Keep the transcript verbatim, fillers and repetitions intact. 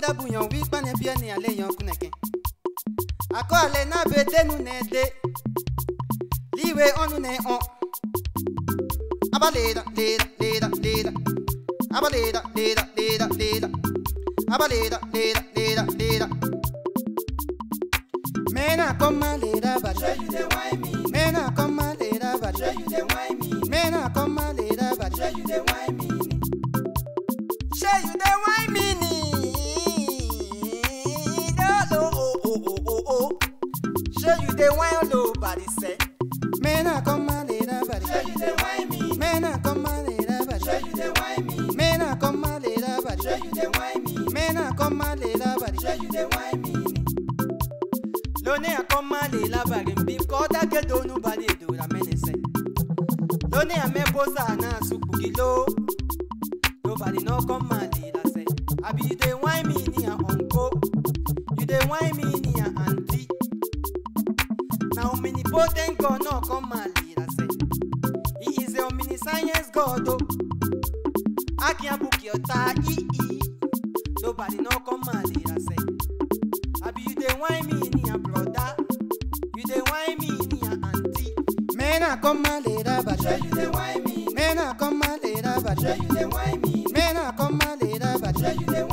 da bouillon oui pas ne bien ni aller yon kuneke. Ako ale na bede nu ne de. Liwe on ne on. Abaleda leda leda leda. Abaleda leda leda leda. Abaleda leda leda leda. Mena koma leda ba. Show you the why me. Mena koma leda ba. Show you the why me. Mena koma leda ba. Show you the why me. Show you the why me. Oh oh oh oh oh. Show you the why nobody say. Mena koma leda ba. Show you the why me. Mena koma leda ba. Show you the why me. Mena koma leda ba. Show you the why me. Mena koma leda ba. Show you the why me. Lone a koma leda ba. Bim kota ke do nobody do la menese. Lone a me bosa na supugilo. Nobody no koma leda say. Abi you dey why me ni a uncle. You dey why me ni a auntie. Now omnipotent God no koma leda say. He is the omniscience God. Oh. Akia buki ota i i. Nobody no koma leda say. Abi you dey why me ni a brother. You dey why me ni a auntie. Mena koma leda ba. Show you the why me. Mena koma leda ba. Show you the why me. Mena koma leda ba. Show you the